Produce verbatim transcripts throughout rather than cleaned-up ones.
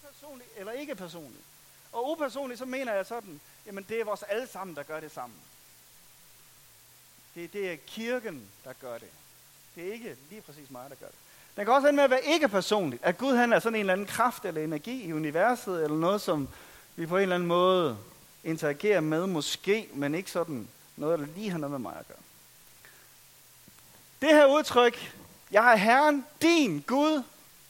upersonligt eller ikke personligt. Og upersonligt, så mener jeg sådan, jamen det er vores alle sammen, der gør det sammen. Det, det er kirken, der gør det. Det er ikke lige præcis mig, der gør det. Den kan også ende med at være ikke personligt. At Gud han er sådan en eller anden kraft eller energi i universet, eller noget, som vi på en eller anden måde interagerer med, måske, men ikke sådan noget, der lige har noget med mig at gøre. Det her udtryk, jeg er Herren, din Gud,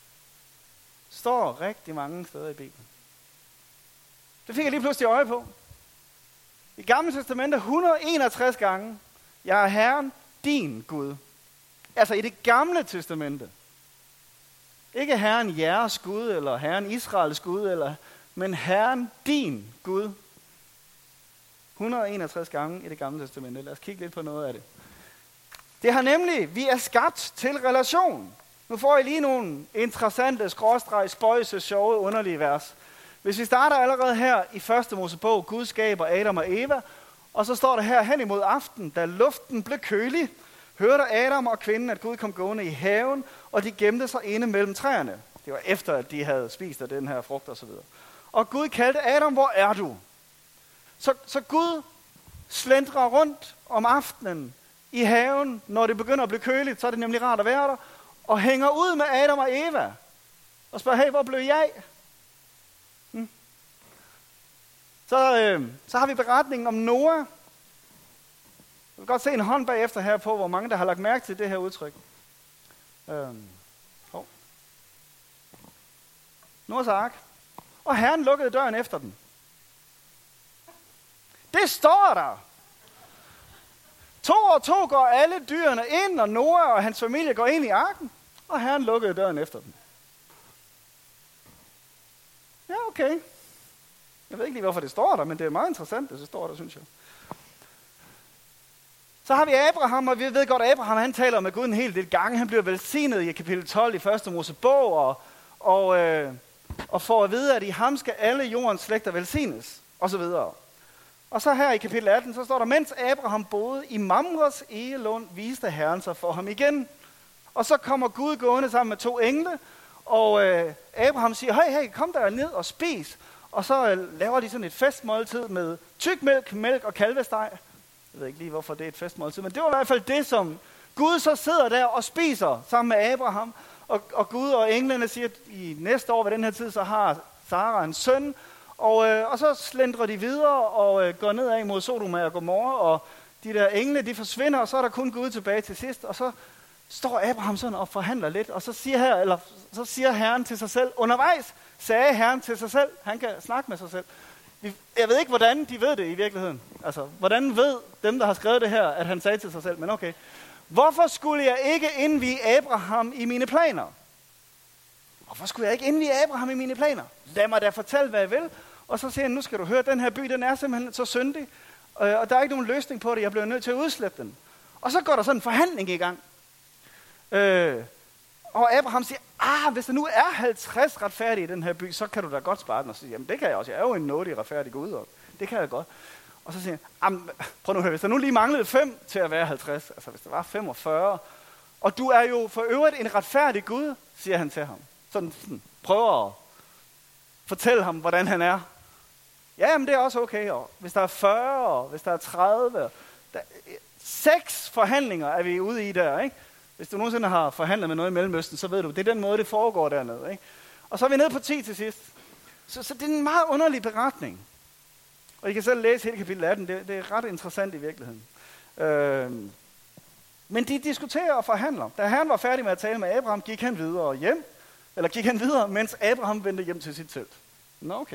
står rigtig mange steder i Bibelen. Det fik jeg lige pludselig øje på. I Gamle Testamente et hundrede og enogtres gange, jeg er Herren, din Gud. Altså i det Gamle Testamente. Ikke Herren jeres Gud, eller Herren Israels Gud, eller, men Herren din Gud. et hundrede og enogtres gange i det Gamle Testamente. Lad os kigge lidt på noget af det. Det har nemlig, vi er skabt til relation. Nu får I lige nogle interessante, skråstreg, spøjse, sjove, underlige vers. Hvis vi starter allerede her i første Mosebog, Gud skaber Adam og Eva, og så står der her, hen imod aften, da luften blev kølig, hørte Adam og kvinden, at Gud kom gående i haven, og de gemte sig inde mellem træerne. Det var efter, at de havde spist af den her frugt og så videre. Og Gud kaldte Adam, hvor er du? Så, så Gud slentrer rundt om aftenen i haven, når det begynder at blive køligt, så er det nemlig rart at være der, og hænger ud med Adam og Eva, og spørger, hey, hvor blev jeg? Hmm. Så, øh, så har vi beretningen om Noah. Jeg vil godt se en hånd bagefter her på, hvor mange der har lagt mærke til det her udtryk. Øhm. Oh. Noahs ark. Og Herren lukkede døren efter den. Det står der. To og to går alle dyrene ind, og Noah og hans familie går ind i arken, og Herren lukkede døren efter dem. Ja, okay. Jeg ved ikke lige, hvorfor det står der, men det er meget interessant, det står der, synes jeg. Så har vi Abraham, og vi ved godt, at Abraham han taler med Gud en hel del gange. Han bliver velsignet i kapitel tolv i første Mosebog, og, og, øh, og får at vide, at i ham skal alle jordens slægter velsignes, og så videre. Og så her i kapitel atten, så står der, mens Abraham boede i Mamres egelund, viste Herren sig for ham igen. Og så kommer Gud gående sammen med to engle, og øh, Abraham siger, hey, hey, kom der ned og spis. Og så øh, laver de sådan et festmåltid med tykmælk, mælk og kalvesteg. Jeg ved ikke lige, hvorfor det er et festmåltid, men det var i hvert fald det, som Gud så sidder der og spiser sammen med Abraham. Og, og Gud og englene siger, at i næste år ved den her tid, så har Sara en søn. Og, øh, og så slendrer de videre og øh, går nedad mod Sodoma og Gomorra, og de der engle, de forsvinder, og så er der kun Gud tilbage til sidst. Og så står Abraham sådan og forhandler lidt, og så siger, her, eller, så siger Herren til sig selv, undervejs sagde Herren til sig selv, han kan snakke med sig selv. Jeg ved ikke, hvordan de ved det i virkeligheden. Altså, hvordan ved dem, der har skrevet det her, at han sagde til sig selv, men okay. Hvorfor skulle jeg ikke indvie Abraham i mine planer? Hvorfor skulle jeg ikke indvie Abraham i mine planer? Lad mig da fortælle, hvad jeg vil. Og så siger han, nu skal du høre, den her by, den er simpelthen så syndig, og der er ikke nogen løsning på det, jeg bliver nødt til at udslette den. Og så går der sådan en forhandling i gang. Øh, og Abraham siger, ah, hvis der nu er halvtreds retfærdige i den her by, så kan du da godt spare den. Og så siger, jamen det kan jeg også, jeg er jo en nådig retfærdig Gud, og det kan jeg godt. Og så siger han, prøv nu at høre, hvis der nu lige manglede fem til at være halvtreds, altså hvis der var femogfyrre, og du er jo for øvrigt en retfærdig Gud, siger han til ham. Sådan, sådan prøver at fortælle ham, hvordan han er. Ja, men det er også okay. Og hvis der er fyrre, og hvis der er tredive, der, seks forhandlinger er vi ude i der, ikke? Hvis du nogensinde har forhandlet med noget i Mellemøsten, så ved du, det er den måde, det foregår dernede, ikke? Og så er vi nede på ti til sidst. Så, så det er en meget underlig beretning. Og I kan selv læse hele kapitel atten, det, det er ret interessant i virkeligheden. Øh, men de diskuterer og forhandler. Da Herren var færdig med at tale med Abraham, gik han videre hjem, eller gik han videre, mens Abraham vendte hjem til sit telt. Nå, okay.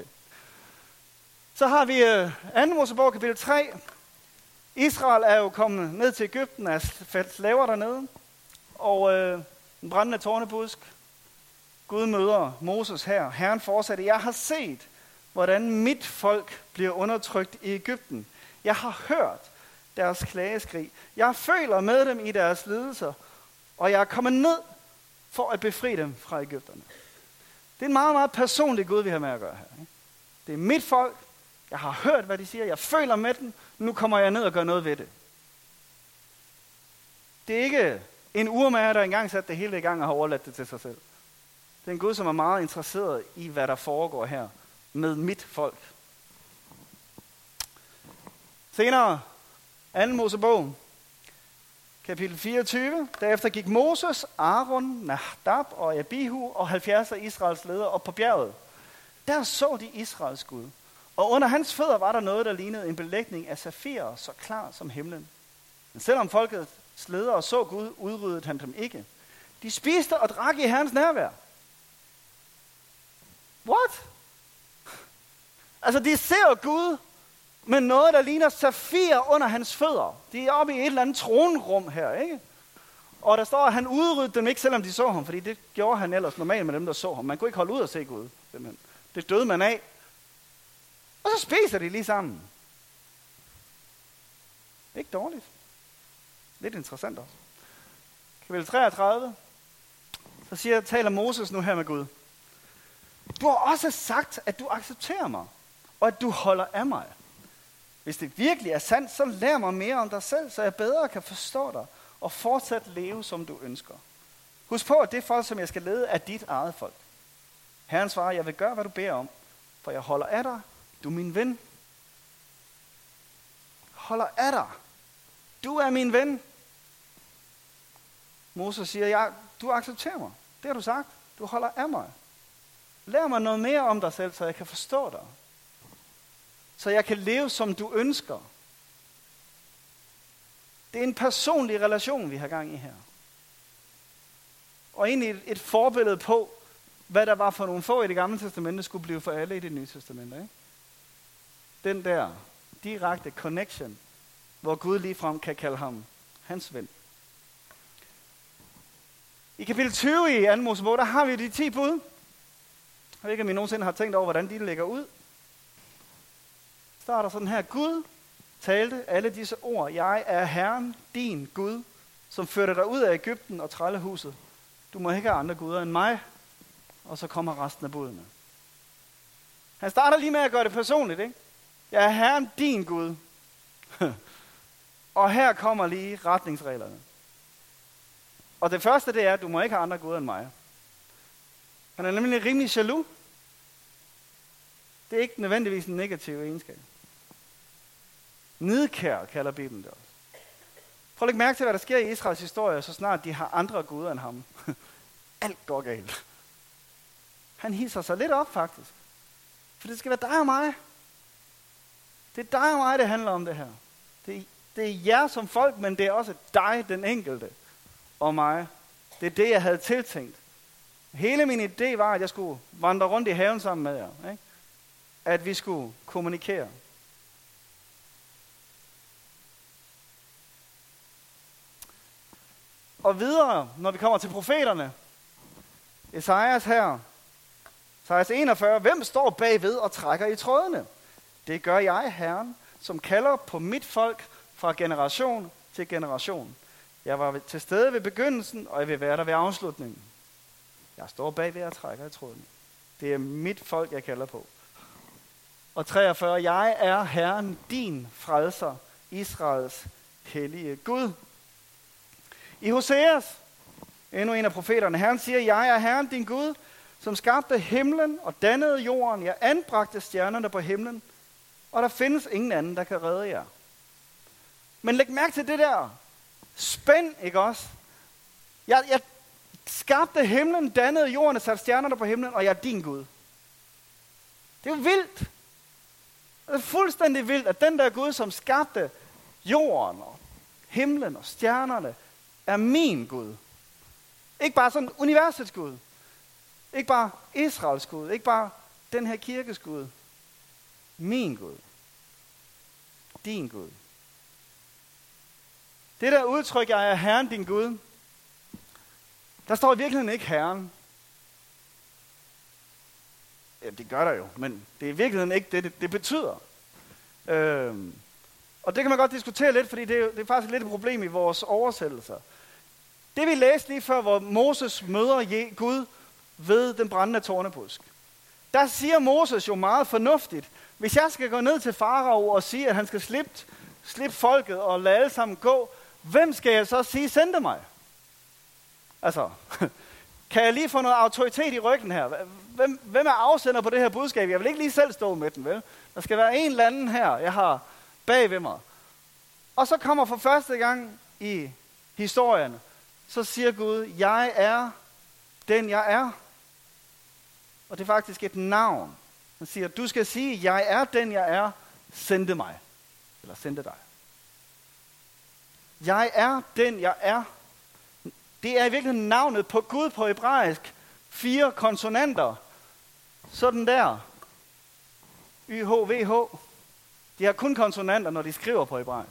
Så har vi øh, anden Mosebog, kapitel tre. Israel er jo kommet ned til Egypten, er slaver dernede, og øh, en brændende tårnebusk. Gud møder Moses her. Herren fortsatte, jeg har set, hvordan mit folk bliver undertrykt i Egypten. Jeg har hørt deres klageskrig. Jeg føler med dem i deres lidelser, og jeg er kommet ned for at befri dem fra Egypterne. Det er en meget, meget personlig Gud, vi har med at gøre her. Ikke? Det er mit folk. Jeg har hørt, hvad de siger. Jeg føler med dem. Nu kommer jeg ned og gør noget ved det. Det er ikke en urmager, der engang satte det hele i gang og har overladt det til sig selv. Det er en Gud, som er meget interesseret i, hvad der foregår her med mit folk. Senere, anden Mosebog, kapitel fireogtyve. Derefter gik Moses, Aaron, Nadab og Abihu og halvfjerds af Israels ledere op på bjerget. Der så de Israels Gud. Og under hans fødder var der noget, der lignede en belægning af safirer, så klar som himlen. Men selvom folkets ledere så Gud, udryddede han dem ikke. De spiste og drak i Herrens nærvær. What? Altså, de ser Gud med noget, der ligner safir under hans fødder. De er oppe i et eller andet tronrum her, ikke? Og der står, at han udryddede dem ikke, selvom de så ham, fordi det gjorde han ellers normalt med dem, der så ham. Man kunne ikke holde ud og se Gud, simpelthen. Det døde man af. Og så spiser de lige sammen. Ikke dårligt. Lidt interessant også. Kapitel treogtredive. Så siger, taler Moses nu her med Gud. Du har også sagt, at du accepterer mig, og at du holder af mig. Hvis det virkelig er sandt, så lær mig mere om dig selv, så jeg bedre kan forstå dig, og fortsat leve, som du ønsker. Husk på, at det folk, som jeg skal lede, er dit eget folk. Herren svarer, jeg vil gøre, hvad du beder om, for jeg holder af dig. Du er min ven. Holder af dig. Du er min ven. Moses siger, ja, du accepterer mig. Det har du sagt. Du holder af mig. Lær mig noget mere om dig selv, så jeg kan forstå dig. Så jeg kan leve, som du ønsker. Det er en personlig relation, vi har gang i her. Og egentlig et, et forbillede på, hvad der var for nogle få i det gamle testamente, skulle blive for alle i det nye testamente. Ikke? Den der direkte connection, hvor Gud ligefrem kan kalde ham hans ven. I kapitel tyve i anden Mosebog, der har vi de ti bud. Jeg ved ikke, om I nogensinde har tænkt over, hvordan de ligger ud. Starter sådan her. Gud talte alle disse ord. Jeg er Herren, din Gud, som førte dig ud af Egypten og trællehuset. Du må ikke have andre guder end mig. Og så kommer resten af budene. Han starter lige med at gøre det personligt, ikke? Jeg er Herren, din Gud. Og her kommer lige retningsreglerne. Og det første, det er, at du må ikke have andre guder end mig. Han er nemlig rimelig jaloux. Det er ikke nødvendigvis en negativ egenskab. Nidkær kalder Bibelen det også. Prøv at lægge mærke til, hvad der sker i Israels historie, så snart de har andre guder end ham. Alt går galt. Han hisser sig lidt op, faktisk. For det skal være dig og mig. Det er dig og mig, det handler om det her. Det er, det er jer som folk, men det er også dig, den enkelte, og mig. Det er det, jeg havde tiltænkt. Hele min idé var, at jeg skulle vandre rundt i haven sammen med jer. Ikke? At vi skulle kommunikere. Og videre, når vi kommer til profeterne. Esajas her. Esajas enogfyrre. Hvem står bagved og trækker i trådene? Det gør jeg, Herren, som kalder på mit folk fra generation til generation. Jeg var til stede ved begyndelsen, og jeg vil være der ved afslutningen. Jeg står bagved og trækker i trådene. Det er mit folk, jeg kalder på. Og treogfyrre. Jeg er Herren, din frelser, Israels hellige Gud. I Hoseas, endnu en af profeterne, Herren siger, jeg er Herren, din Gud, som skabte himlen og dannede jorden. Jeg anbragte stjernerne på himlen, og der findes ingen anden, der kan redde jer. Men læg mærke til det der spænd, ikke også? Jeg, jeg skabte himlen, dannede jorden og satte stjernerne på himlen, og jeg er din Gud. Det er jo vildt. Det er fuldstændig vildt, at den der Gud, som skabte jorden og himlen og stjernerne, er min Gud. Ikke bare sådan universets Gud. Ikke bare Israels Gud. Ikke bare den her kirkes Gud. Min Gud. Din Gud. Det der udtryk, jeg er Herren, din Gud, der står i virkeligheden ikke Herren. Ja, det gør der jo, men det er i virkeligheden ikke det, det, det betyder. Øhm, og det kan man godt diskutere lidt, fordi det er, det er faktisk lidt et problem i vores oversættelser. Det vi læste lige før, hvor Moses møder Gud ved den brændende tornebusk. Der siger Moses jo meget fornuftigt, hvis jeg skal gå ned til farao og sige, at han skal slippe, slippe folket og lade alle sammen gå, hvem skal jeg så sige sendte mig? Altså, Kan jeg lige få noget autoritet i ryggen her? Hvem, hvem er afsender på det her budskab? Jeg vil ikke lige selv stå med den, vel? Der skal være en eller anden her, jeg har bag ved mig. Og så kommer for første gang i historien, så siger Gud, jeg er den jeg er. Og det er faktisk et navn. Han siger, du skal sige, jeg er den jeg er, sendte mig. Eller sendte dig. Jeg er den jeg er. Det er i virkeligheden navnet på Gud på hebraisk. Fire konsonanter. Sådan der. Y, H, V, H. De har kun konsonanter, når de skriver på hebraisk.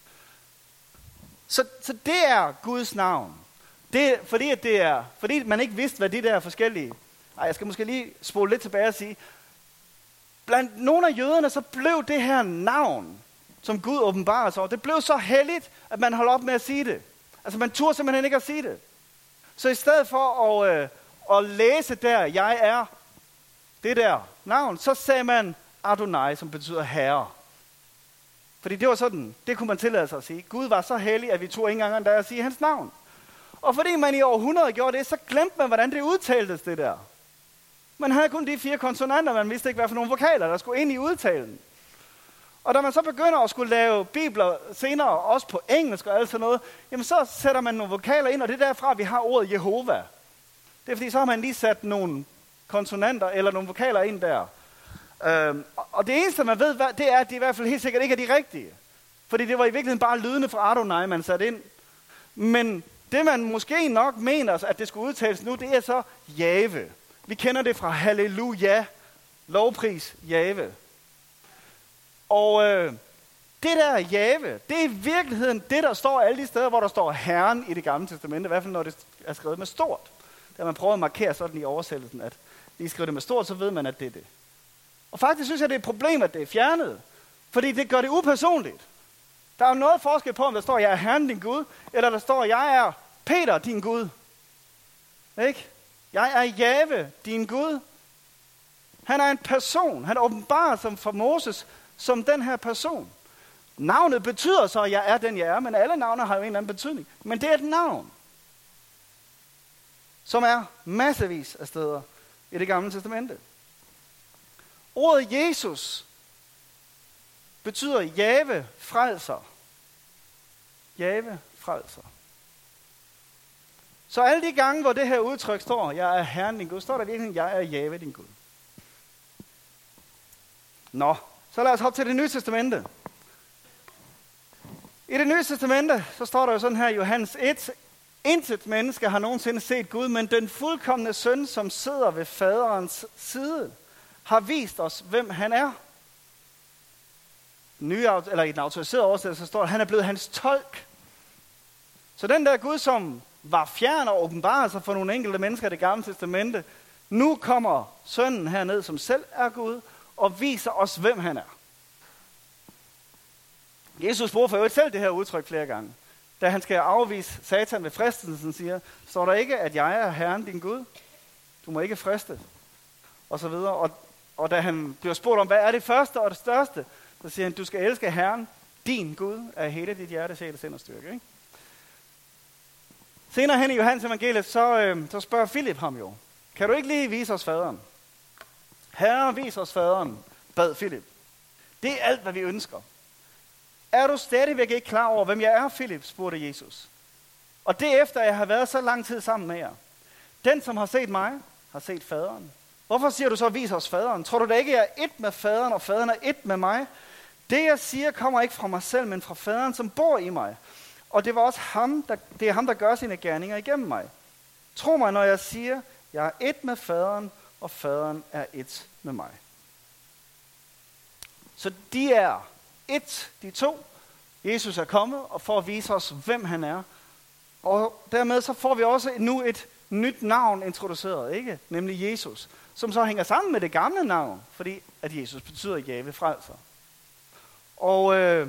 Så, så det er Guds navn. Det, fordi, at det er, fordi man ikke vidste, hvad de der forskellige... Ej, jeg skal måske lige spole lidt tilbage og sige. Blandt nogle af jøderne, så blev det her navn, som Gud åbenbarer sig over, det blev så helligt, at man holdt op med at sige det. Altså man turde simpelthen ikke at sige det. Så i stedet for at, øh, at læse der, jeg er det der navn, så sagde man Adonai, som betyder herre. Fordi det var sådan, det kunne man tillade sig at sige. Gud var så hellig, at vi tog ikke engang der at sige hans navn. Og fordi man i århundreder gjorde det, så glemte man, hvordan det udtaltes det der. Man havde kun de fire konsonanter, man vidste ikke, hvad for nogle vokaler, der skulle ind i udtalen. Og da man så begynder at skulle lave bibler senere, også på engelsk og alt sådan noget, jamen så sætter man nogle vokaler ind, og det er derfra, vi har ordet Jehova. Det er fordi, så har man lige sat nogle konsonanter eller nogle vokaler ind der. Øhm, og det eneste, man ved, det er, at de i hvert fald helt sikkert ikke er de rigtige. Fordi det var i virkeligheden bare lydende fra Adonai, man satte ind. Men det, man måske nok mener, at det skulle udtales nu, det er så Jave. Vi kender det fra Halleluja, lovpris Jave. Og øh, det der Jave, det er i virkeligheden det, der står alle de steder, hvor der står Herren i Det Gamle Testamente, i hvert fald når det er skrevet med stort. Da man prøver at markere sådan i oversættelsen, at lige skriver det med stort, så ved man, at det er det. Og faktisk synes jeg, det er et problem, at det er fjernet, fordi det gør det upersonligt. Der er jo noget forskel på, om der står, jeg er Herren din Gud, eller der står, jeg er Peter din Gud. Ikke? Jeg er Jave din Gud. Han er en person. Han åbenbarer sig for Moses som den her person. Navnet betyder så, at jeg er den jeg er, men alle navne har jo en eller anden betydning. Men det er et navn, som er massevis af steder i Det Gamle Testamente. Ordet Jesus betyder Jave frelser. Jave frelser. Så alle de gange, hvor det her udtryk står, jeg er Herren din Gud, står der virkelig, jeg er Jave din Gud. Nå, så lad os hoppe til Det Nye Testamente. I Det Nye Testamente, så står der jo sådan her i Johannes et, intet menneske har nogensinde set Gud, men den fuldkomne søn, som sidder ved faderens side, har vist os, hvem han er. Nye, eller i den autoriserede oversættelse, så står der, han er blevet hans tolk. Så den der Gud, som var fjern og åbenbarer sig for nogle enkelte mennesker i Det Gamle Testamente, nu kommer sønnen herned, som selv er Gud, og viser os, hvem han er. Jesus bruger for øvrigt selv det her udtryk flere gange. Da han skal afvise Satan ved fristelsen, siger, står der ikke, at jeg er Herren din Gud. Du må ikke friste. Og så videre. Og, og da han bliver spurgt om, hvad er det første og det største, så siger han, du skal elske Herren, din Gud, af hele dit hjerte, sjæl, sind og styrke. Ikke? Senere hen i Johannes evangeliet, så, øh, så spørger Filip ham jo, kan du ikke lige vise os faderen? Herre, vis os faderen, bad Filip. Det er alt, hvad vi ønsker. Er du stadigvæk ikke klar over, hvem jeg er, Filip, spurgte Jesus. Og det efter, jeg har været så lang tid sammen med jer. Den, som har set mig, har set faderen. Hvorfor siger du så, vis os faderen? Tror du da ikke, jeg er et med faderen, og faderen er et med mig? Det, jeg siger, kommer ikke fra mig selv, men fra faderen, som bor i mig. Og det var også ham, der, det er ham, der gør sine gerninger igennem mig. Tro mig, når jeg siger, jeg er et med faderen, og faderen er et med mig. Så de er et, de to. Jesus er kommet og for at vise os, hvem han er. Og dermed så får vi også nu et nyt navn introduceret, ikke? Nemlig Jesus, som så hænger sammen med det gamle navn, fordi at Jesus betyder Jave frelser. Og øh,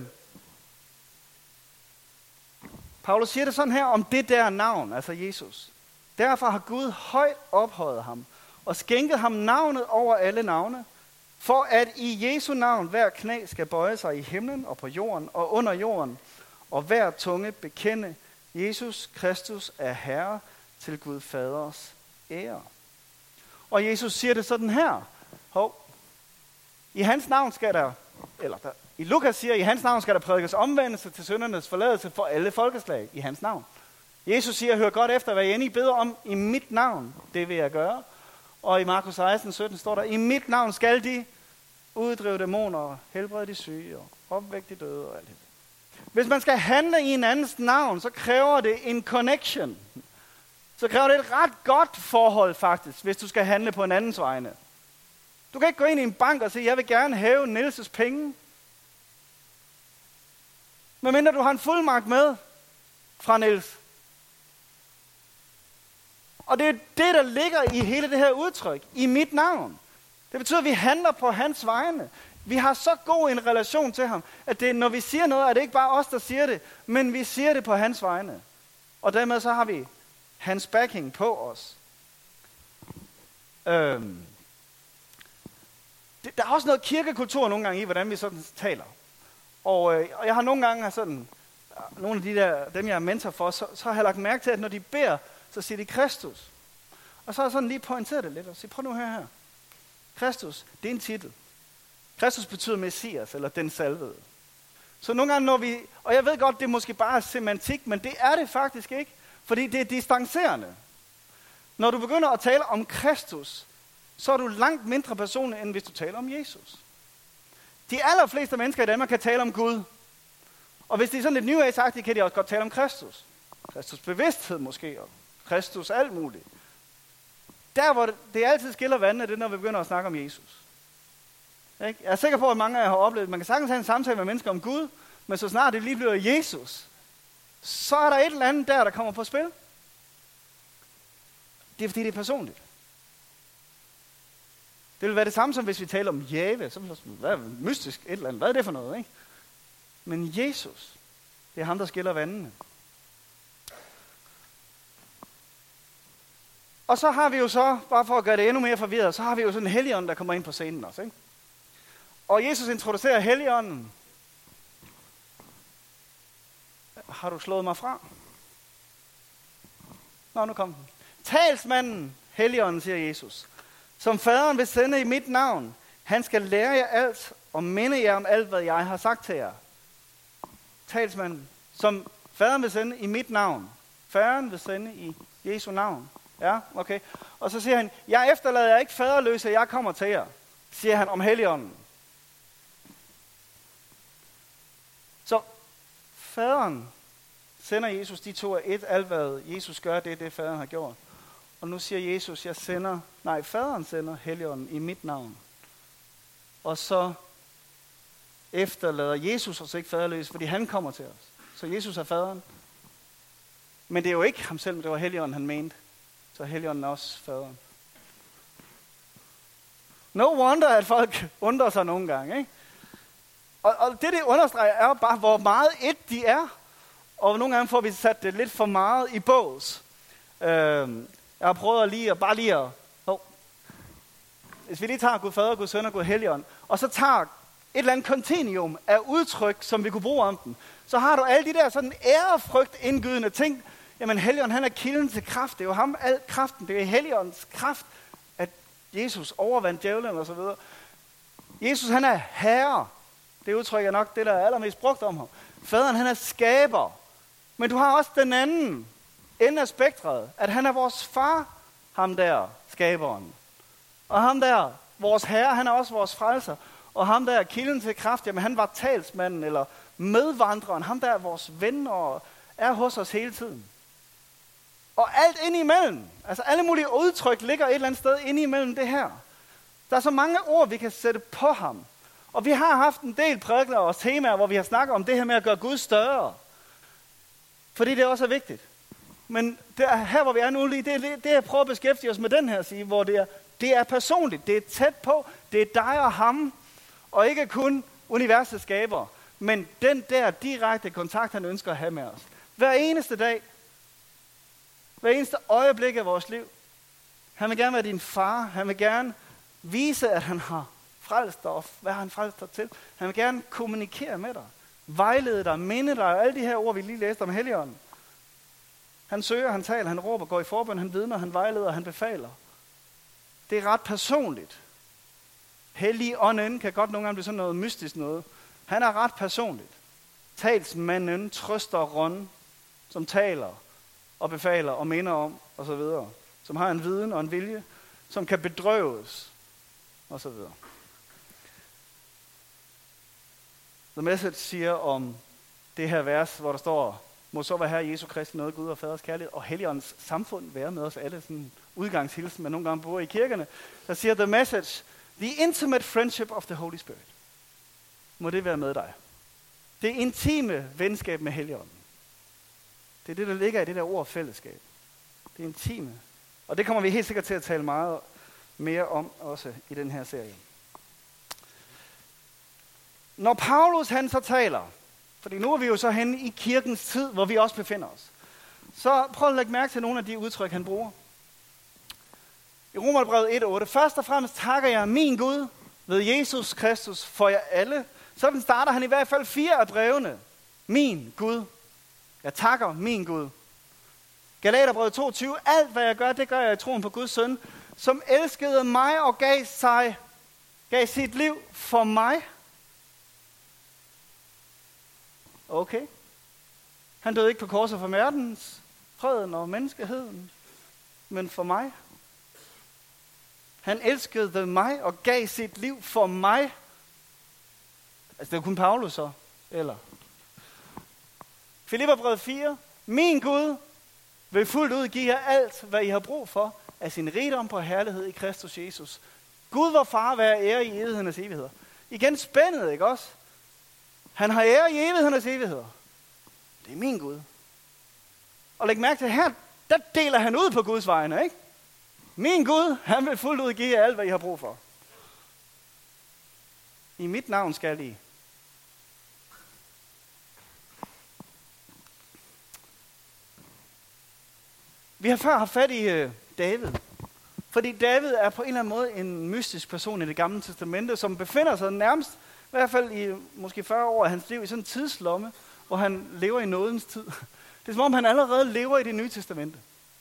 Paulus siger det sådan her om det der navn, altså Jesus. Derfor har Gud højt ophøjet ham og skænket ham navnet over alle navne, for at i Jesu navn hver knæ skal bøje sig i himlen og på jorden og under jorden, og hver tunge bekende, Jesus Kristus er Herre til Gud Faders ære. Og Jesus siger det sådan her. Hov. I hans navn skal der, eller der, i Lukas siger, i hans navn skal der prædikes omvendelse til syndernes forladelse for alle folkeslag. I hans navn. Jesus siger, hør godt efter, hvad I end I beder om i mit navn. Det vil jeg gøre. Og i Markus seksten sytten står der, i mit navn skal de uddrive dæmoner, helbrede de syge og opvække de døde og alt det. Hvis man skal handle i en andens navn, så kræver det en connection. Så kræver det et ret godt forhold faktisk, hvis du skal handle på en andens vegne. Du kan ikke gå ind i en bank og sige, jeg vil gerne hæve Nielses penge. Medmindre du har en fuldmagt med fra Niels. Og det er det, der ligger i hele det her udtryk, i mit navn. Det betyder, at vi handler på hans vegne. Vi har så god en relation til ham, at det, når vi siger noget, er det ikke bare os, der siger det, men vi siger det på hans vegne. Og dermed så har vi hans backing på os. Øhm. Det, der er også noget kirkekultur nogle gange i, hvordan vi sådan taler. Og, øh, og jeg har nogle gange sådan, nogle af de der, dem jeg er mentor for, så, så har jeg lagt mærke til, at når de beder, så siger de Kristus. Og så har jeg sådan lige pointeret det lidt og siger, prøv nu her her. Kristus, det er en titel. Kristus betyder Messias, eller den salvede. Så nogle gange når vi, og jeg ved godt, det er måske bare semantik, men det er det faktisk ikke, fordi det er distancerende. Når du begynder at tale om Kristus, så er du langt mindre personlig, end hvis du taler om Jesus. De allerfleste mennesker i Danmark kan tale om Gud. Og hvis de er sådan lidt New Age-agtige, kan de også godt tale om Kristus. Kristus bevidsthed måske, og Kristus alt muligt. Der, hvor det, det altid skiller vandene, det er, når vi begynder at snakke om Jesus. Ikke? Jeg er sikker på, at mange af jer har oplevet, at man kan sagtens have en samtale med mennesker om Gud, men så snart det lige bliver Jesus, så er der et eller andet der, der kommer på spil. Det er, fordi det er personligt. Det vil være det samme, som hvis vi taler om Jave. Så hvad er mystisk et eller andet? Hvad er det for noget? Ikke? Men Jesus, det er ham, der skiller vandene. Og så har vi jo så, bare for at gøre det endnu mere forvirret, så har vi jo sådan en Helligånd, der kommer ind på scenen også. Ikke? Og Jesus introducerer Helligånden. Har du slået mig fra? Nå, nu kom den. Talsmanden, Helligånden, siger Jesus, som faderen vil sende i mit navn. Han skal lære jer alt og minde jer om alt, hvad jeg har sagt til jer. Talsmanden, som faderen vil sende i mit navn. Faderen vil sende i Jesu navn. Ja, okay. Og så siger han, jeg efterlader jer ikke faderløse, jeg kommer til jer, siger han om Helligånden. Så faderen sender Jesus, de to er et, alt hvad Jesus gør, det er det, faderen har gjort. Og nu siger Jesus, jeg sender, nej, faderen sender Helligånden i mit navn. Og så efterlader Jesus os ikke faderløse, fordi han kommer til os. Så Jesus er faderen. Men det er jo ikke ham selv, det var Helligånden, han mente. Så Helligånden er også faderen. No wonder, at folk undrer sig nogle gange, ikke? Og, og det, det understreger, er bare, hvor meget et de er. Og nogle gange får vi sat det lidt for meget i bås. Øhm, jeg har prøvet at lige, at bare lige at... Oh, hvis vi lige tager Gud Fader, Gud Søn og Gud Helligånd, og så tager et eller andet kontinuum af udtryk, som vi kunne bruge om den, så har du alle de der sådan ærefrygt indgydende ting. Jamen Helligånden, han er kilden til kraft. Det er jo ham, al kraften. Det er Helligåndens kraft, at Jesus overvandt djævlen og så videre. Jesus, han er herre. Det udtryk er nok det, der er allermest brugt om ham. Faderen, han er skaber. Men du har også den anden ende af spektret, at han er vores far, ham der, skaberen. Og ham der, vores herre, han er også vores frelser. Og ham der, kilden til kraft, jamen han var talsmanden eller medvandreren. Ham der er vores ven og er hos os hele tiden. Og alt indimellem, altså alle mulige udtryk ligger et eller andet sted indimellem det her. Der er så mange ord, vi kan sætte på ham. Og vi har haft en del prædikener og temaer, hvor vi har snakket om det her med at gøre Gud større. Fordi det også er vigtigt. Men det er her, hvor vi er nu lige, det er det, jeg prøver at beskæftige os med den her sige, hvor det er, det er personligt, det er tæt på, det er dig og ham, og ikke kun universets skaber, men den der direkte kontakt, han ønsker at have med os. Hver eneste dag, hver eneste øjeblik af vores liv. Han vil gerne være din far, han vil gerne vise, at han har frelst dig, og hvad har han frelst dig til? Han vil gerne kommunikere med dig, vejlede dig, minde dig, og alle de her ord, vi lige læste om Helligånden. Han søger, han taler, han råber, går i forbøn, han vidner, han vejleder, han befaler. Det er ret personligt. Helligånden kan godt nogle gange blive sådan noget mystisk noget. Han er ret personligt. Talsmanden, trøsteren, som taler og befaler og minder om osv. Som har en viden og en vilje, som kan bedrøves osv. The Message siger om det her vers, hvor der står, må så være Herre Jesu Kristi nåde, Gud og Faders kærlighed og Helligåndens samfund være med os alle. Sådan en udgangshilsen, man nogle gange bruger i kirkerne. Der siger The Message, the intimate friendship of the Holy Spirit. Må det være med dig. Det intime venskab med Helligånden. Det er det, der ligger i det der ord fællesskab. Det er intime. Og det kommer vi helt sikkert til at tale meget mere om også i den her serie. Når Paulus han så taler, fordi nu er vi jo så henne i kirkens tid, hvor vi også befinder os, så prøv at lægge mærke til nogle af de udtryk, han bruger. I Romerbrevet et otte, først og fremmest takker jeg min Gud ved Jesus Kristus for jer alle. Sådan starter han i hvert fald fire af brevene. Min Gud. Jeg takker min Gud. Galaterbrevet toogtyve, alt hvad jeg gør, det gør jeg i troen på Guds søn, som elskede mig og gav sig, gav sit liv for mig. Okay. Han døde ikke på korset for verdens, freden og menneskeheden, men for mig. Han elskede mig og gav sit liv for mig. Altså det er kun Paulus så, eller? Filipperbrevet fire. Min Gud vil fuldt ud give jer alt, hvad I har brug for, af sin rigdom på herlighed i Kristus Jesus. Gud vor far være ære i evighedernes evigheder. Igen spændet, ikke også? Han har ære i evighedernes evigheder. Det er min Gud. Og læg mærke til her, der deler han ud på Guds vegne, ikke? Min Gud, han vil fuldt ud give jer alt, hvad I har brug for. I mit navn skal I. Vi har før haft fat i uh, David. Fordi David er på en eller anden måde en mystisk person i Det Gamle Testamente, som befinder sig nærmest, i hvert fald i måske fyrre år af hans liv, i sådan en tidslomme, hvor han lever i nådens tid. Det er som om, han allerede lever i Det Nye Testamente.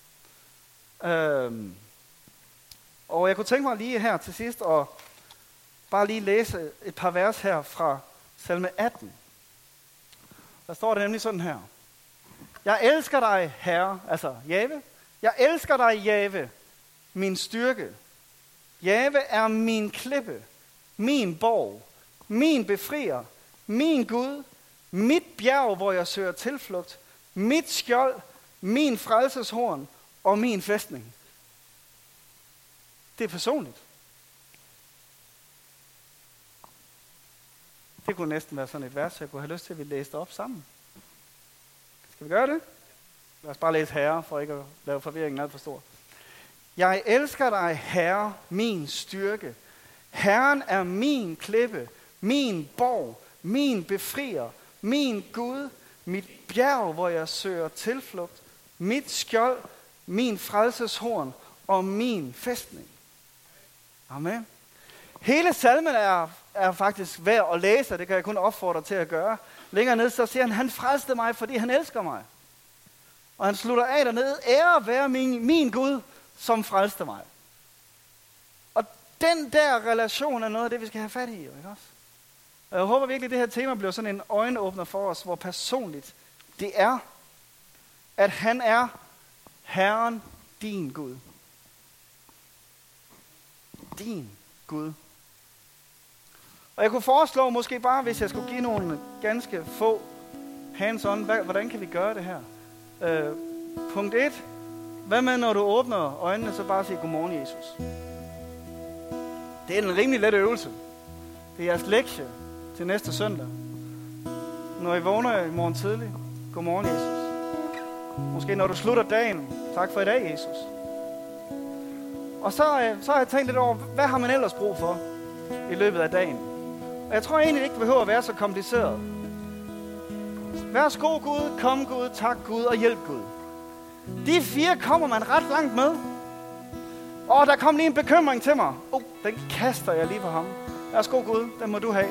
Øhm, og jeg kunne tænke mig lige her til sidst at bare lige læse et par vers her fra salme atten. Der står det nemlig sådan her. Jeg elsker dig, Herre, altså Jave. Jeg elsker dig, Jave, min styrke. Jave er min klippe, min borg, min befrier, min Gud, mit bjerg, hvor jeg søger tilflugt, mit skjold, min frelseshorn og min fæstning. Det er personligt. Det kunne næsten være sådan et vers, jeg kunne have lyst til, at vi læste op sammen. Skal vi gøre det? Lad os bare læse Herre, for ikke at lave forvirringen alt for stor. Jeg elsker dig, Herre, min styrke. Herren er min klippe, min borg, min befrier, min Gud, mit bjerg, hvor jeg søger tilflugt, mit skjold, min frelseshorn og min fæstning. Amen. Hele salmen er, er faktisk værd at læse, det kan jeg kun opfordre til at gøre. Længere ned så siger han, han frelste mig, fordi han elsker mig. Og han slutter af dernede, ære være min, min Gud, som frelste mig. Og den der relation er noget af det, vi skal have fat i, ikke også? Og jeg håber virkelig, at det her tema bliver sådan en øjenåbner for os, hvor personligt det er, at han er Herren, din Gud. Din Gud. Og jeg kunne foreslå måske bare, hvis jeg skulle give nogle ganske få hands-on, hvordan kan vi gøre det her? Øh, punkt et. Hvad med, når du åbner øjnene, så bare sige, godmorgen, Jesus. Det er en rimelig let øvelse. Det er jeres lektie til næste søndag. Når I vågner i morgen tidlig, godmorgen, Jesus. Måske når du slutter dagen, tak for i dag, Jesus. Og så, så har jeg tænkt lidt over, hvad har man ellers brug for i løbet af dagen? Og jeg tror egentlig ikke, det behøver at være så kompliceret. Værsgo Gud, kom Gud, tak Gud og hjælp Gud. De fire kommer man ret langt med. Og der kom lige en bekymring til mig. Oh, den kaster jeg lige på ham. Værsgo Gud, den må du have.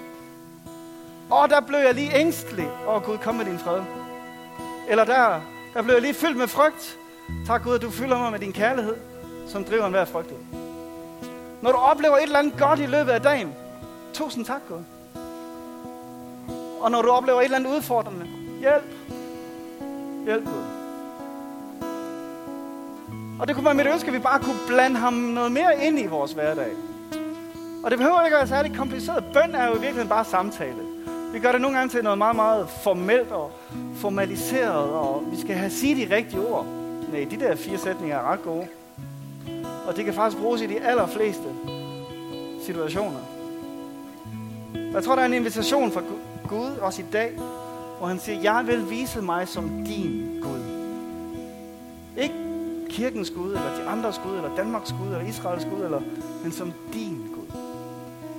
Og der blev jeg lige ængstelig. Åh oh, Gud, kom med din fred. Eller der Der blev jeg lige fyldt med frygt. Tak Gud, at du fylder mig med din kærlighed, som driver enhver frygt ud. Når du oplever et eller andet godt i løbet af dagen, tusind tak Gud. Og når du oplever et eller andet udfordrende, hjælp. Hjælp Gud. Og det kunne være mit ønske, at vi bare kunne blande ham noget mere ind i vores hverdag. Og det behøver ikke at være særlig kompliceret. Bøn er jo i virkeligheden bare samtale. Vi gør det nogle gange til noget meget, meget formelt og formaliseret, og vi skal have sige de rigtige ord. Nej, de der fire sætninger er ret gode. Og det kan faktisk bruges i de allerfleste situationer. Jeg tror, der er en invitation fra Gud, også i dag, hvor han siger, jeg vil vise mig som din Gud. Ikke kirkens Gud, eller de andres Gud, eller Danmarks Gud, eller Israels Gud, eller, men som din Gud.